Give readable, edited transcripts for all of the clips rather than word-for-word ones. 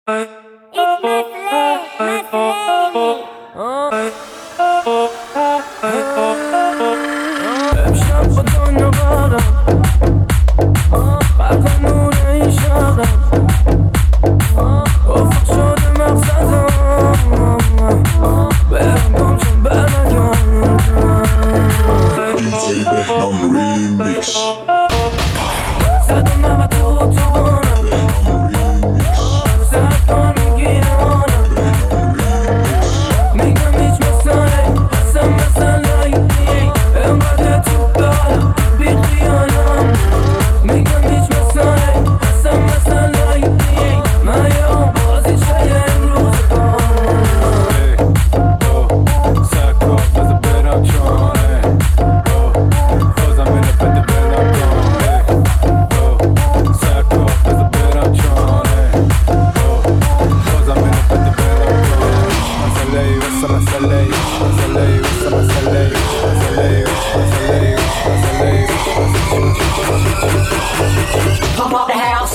امشب با دنیا برم قلب نور این شهرم افق شده مقصدم برم گم چون برنگردم DJ Behnam Remix زدم همه تو اتوبانم سرد کن میگیرانم میگم هیچ مسئله هستم مسئله انقدر تو برم بی خیالم میگم هیچ مسئله هستم مسئله من یه بازی چه امروز سرکار بزا برم چانه بازم اینه بده برم گانه سرکار بزا برم چانه بازم اینه بده برم گانه مسئله واسه مسئله مسئله واسه مسئله مسئله مسئله مسئله Pump up the house.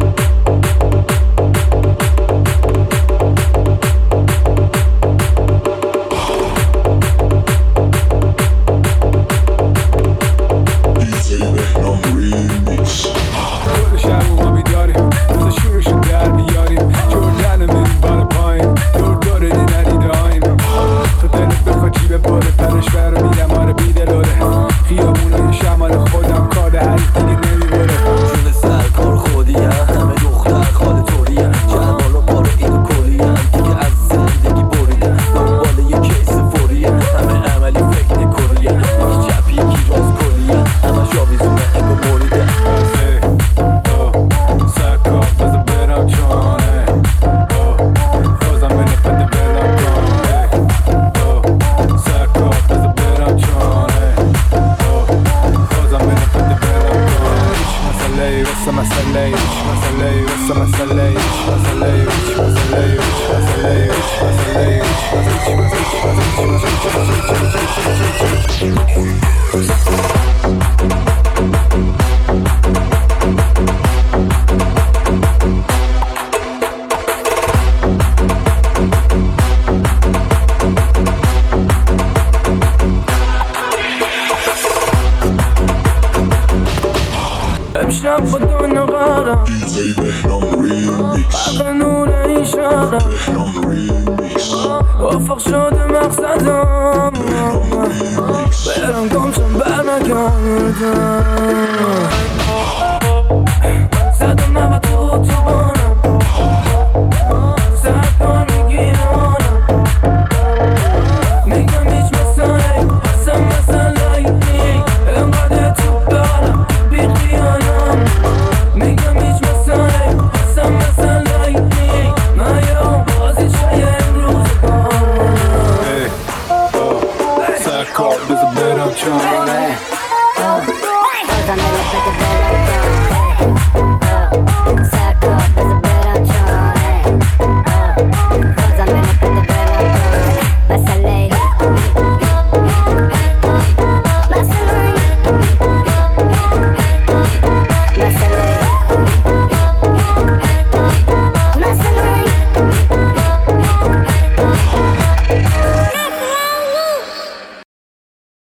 DJ Behnam Remix کل شهر ما بیداریم روز شورشون در بیاریم جردن میریم بالا پایین دور داره دی ندیده آین تو دلت بخوا جیب باله پرش برو میرم آره بیدلوره خیابونای شمال خودم کار حریف دیگه نمیبره جون سرکار خودیم همه دختر خاله طوریم جلبال و پاره این کلیم دیگه از زندگی بریدم دنبال یه کیس فوریم همه عملی فکر نکریم یکی چپ یکی راست کلیم همه شاویزونه انگو بریدم سرکار بزا برم چانه بازم اینه بده برم گانه سرکار بزا برم چانه بازم اینه بده برم گانه هیچ مسئله واسه مسئله هیچ مسئله واسه مسئله هیچ مسئله هیچ مسئله هیچ مسئله هیچ مسئله هیچ مسئله امشب با دنیا برم DJ Behnam Remix قلب نور این شهرم Behnam Remix افق شده مقصدم برم گم چون برنگردم زدم همه تو اتوبانم سرد کن میگیرانم میگم هیچ مسئله هستم مسئله انقدر تو برم بی خیالم میگم هیچ مسئله هستم مسئله من یه بازی چه امروز سرکار بزا برم چانه Buzz, I'm in the